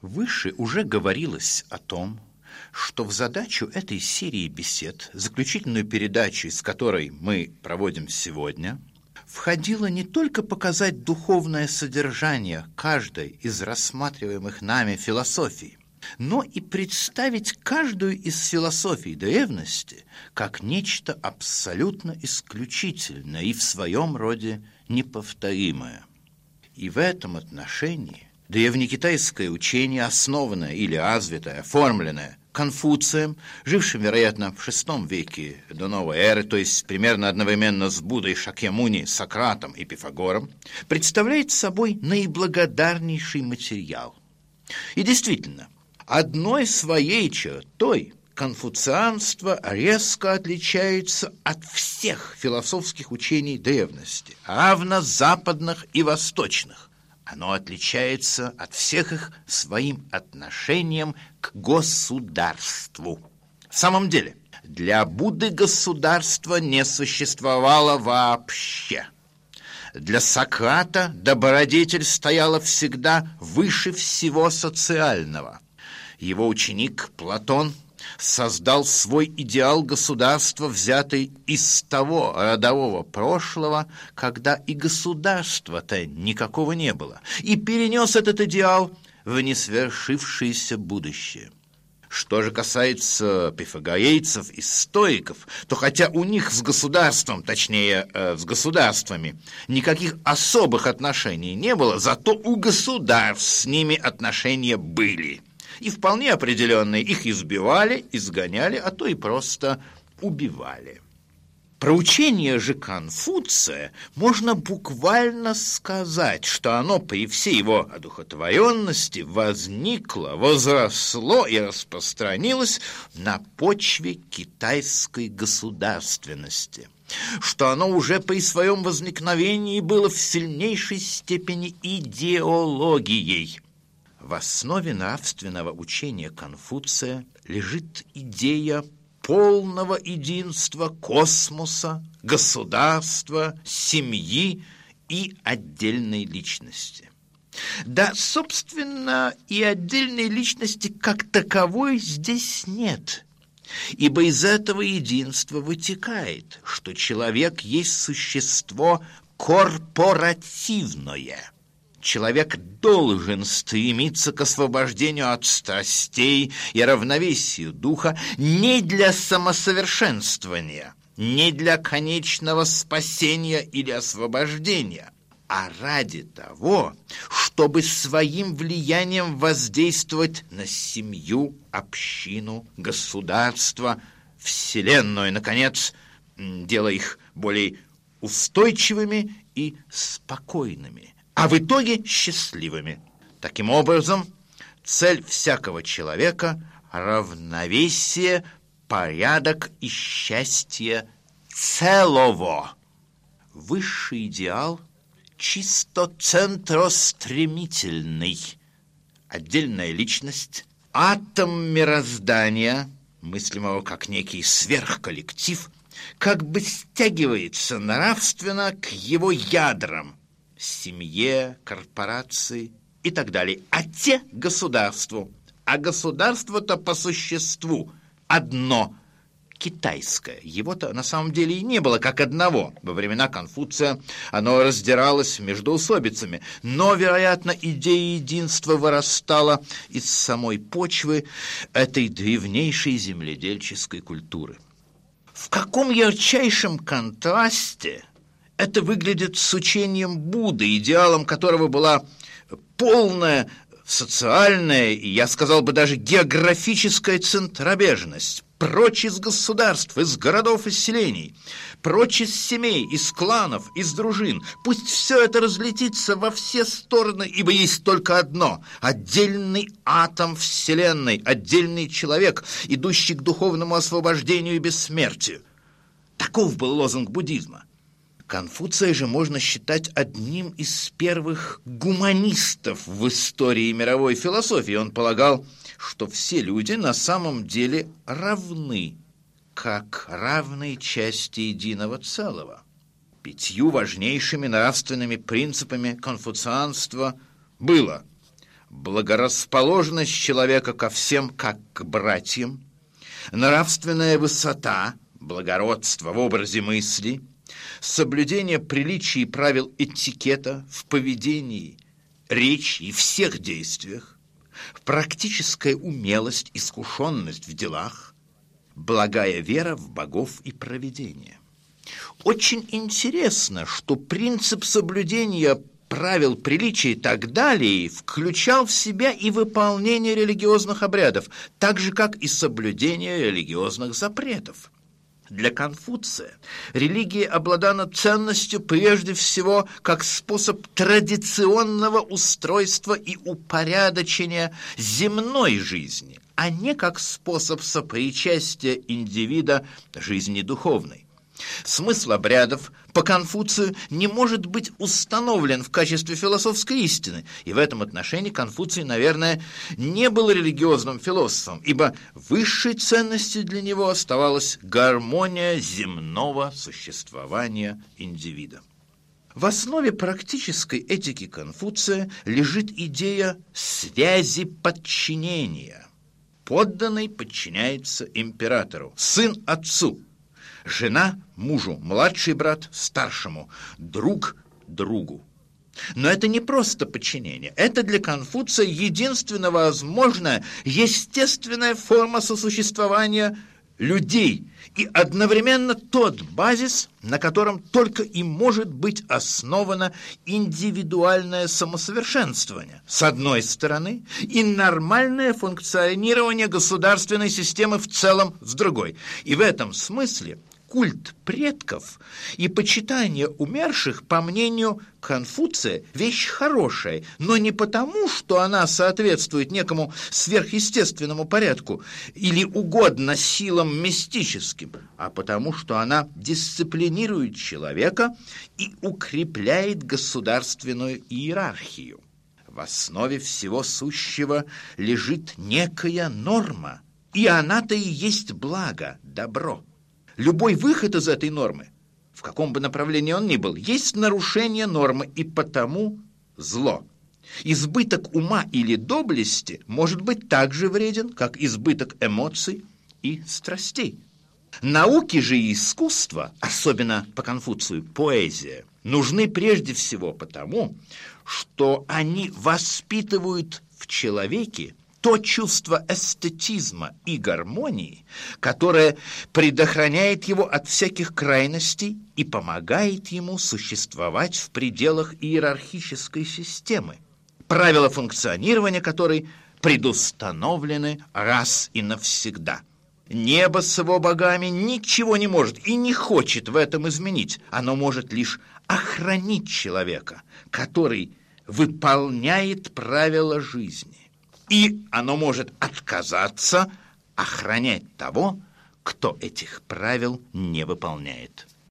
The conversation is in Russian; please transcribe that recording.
Выше уже говорилось о том, что в задачу этой серии бесед, заключительную передачу из которой мы проводим сегодня, входило не только показать духовное содержание каждой из рассматриваемых нами философий, но и представить каждую из философий древности как нечто абсолютно исключительное и в своем роде неповторимое. И в этом отношении древнекитайское учение, основанное или развитое, оформленное Конфуцием, жившим, вероятно, в VI веке до новой эры, то есть примерно одновременно с Буддой, Шакьямуни, Сократом и Пифагором, представляет собой наиблагодарнейший материал. И действительно, одной своей чертой конфуцианство резко отличается от всех философских учений древности, равно западных и восточных. Оно отличается от всех их своим отношением к государству. В самом деле, для Будды государства не существовало вообще. Для Сократа добродетель стояла всегда выше всего социального. Его ученик Платон создал свой идеал государства, взятый из того родового прошлого, когда и государства-то никакого не было, и перенес этот идеал в несвершившееся будущее. Что же касается пифагорейцев и стоиков, то хотя у них с государством, точнее, с государствами, никаких особых отношений не было, зато у государств с ними отношения были. И вполне определенные, их избивали, изгоняли, а то и просто убивали. Про учение же Конфуция можно буквально сказать, что оно при всей его одухотворенности возникло, возросло и распространилось на почве китайской государственности, что оно уже при своем возникновении было в сильнейшей степени идеологией. В основе нравственного учения Конфуция лежит идея полного единства космоса, государства, семьи и отдельной личности. Да, собственно, и отдельной личности как таковой здесь нет, ибо из этого единства вытекает, что человек есть существо корпоративное. Человек должен стремиться к освобождению от страстей и равновесию духа не для самосовершенствования, не для конечного спасения или освобождения, а ради того, чтобы своим влиянием воздействовать на семью, общину, государство, вселенную, наконец, делая их более устойчивыми и спокойными, а в итоге счастливыми. Таким образом, цель всякого человека – равновесие, порядок и счастье целого. Высший идеал чисто центростремительный. Отдельная личность, атом мироздания, мыслимого как некий сверхколлектив, как бы стягивается нравственно к его ядрам, семье, корпорации и так далее, а те – государству. А государство-то по существу одно – китайское. Его-то на самом деле и не было как одного. Во времена Конфуция оно раздиралось междоусобицами, но, вероятно, идея единства вырастала из самой почвы этой древнейшей земледельческой культуры. В каком ярчайшем контрасте это выглядит с учением Будды, идеалом которого была полная социальная и, я сказал бы, даже географическая центробежность, прочь из государств, из городов и селений, прочь из семей, из кланов, из дружин. Пусть все это разлетится во все стороны, ибо есть только одно – отдельный атом Вселенной, отдельный человек, идущий к духовному освобождению и бессмертию. Таков был лозунг буддизма. Конфуция же можно считать одним из первых гуманистов в истории мировой философии. Он полагал, что все люди на самом деле равны, как равные части единого целого. 5 важнейшими нравственными принципами конфуцианства было: благорасположенность человека ко всем как к братьям, нравственная высота, благородство в образе мысли, соблюдение приличий и правил этикета в поведении, речи и всех действиях, практическая умелость, искушенность в делах, благая вера в богов и провидение. Очень интересно, что принцип соблюдения правил приличия и так далее включал в себя и выполнение религиозных обрядов, так же, как и соблюдение религиозных запретов. Для Конфуция религия обладала ценностью прежде всего как способ традиционного устройства и упорядочения земной жизни, а не как способ сопричастия индивида жизни духовной. Смысл обрядов по Конфуцию не может быть установлен в качестве философской истины, и в этом отношении Конфуций, наверное, не был религиозным философом, ибо высшей ценностью для него оставалась гармония земного существования индивида. В основе практической этики Конфуция лежит идея связи подчинения. Подданный подчиняется императору, сын отцу, жена мужу, младший брат старшему, друг другу. Но это не просто подчинение. Это для Конфуция единственно возможная, естественная форма сосуществования людей и одновременно тот базис, на котором только и может быть основано индивидуальное самосовершенствование, с одной стороны, и нормальное функционирование государственной системы в целом с другой. И в этом смысле культ предков и почитание умерших, по мнению Конфуция, вещь хорошая, но не потому, что она соответствует некому сверхъестественному порядку или угодно силам мистическим, а потому, что она дисциплинирует человека и укрепляет государственную иерархию. В основе всего сущего лежит некая норма, и она-то и есть благо, добро. Любой выход из этой нормы, в каком бы направлении он ни был, есть нарушение нормы и потому зло. Избыток ума или доблести может быть так же вреден, как избыток эмоций и страстей. Науки же и искусство, особенно по Конфуцию поэзия, нужны прежде всего потому, что они воспитывают в человеке то чувство эстетизма и гармонии, которое предохраняет его от всяких крайностей и помогает ему существовать в пределах иерархической системы, правила функционирования которой предустановлены раз и навсегда. Небо с его богами ничего не может и не хочет в этом изменить. Оно может лишь охранить человека, который выполняет правила жизни. И оно может отказаться охранять того, кто этих правил не выполняет.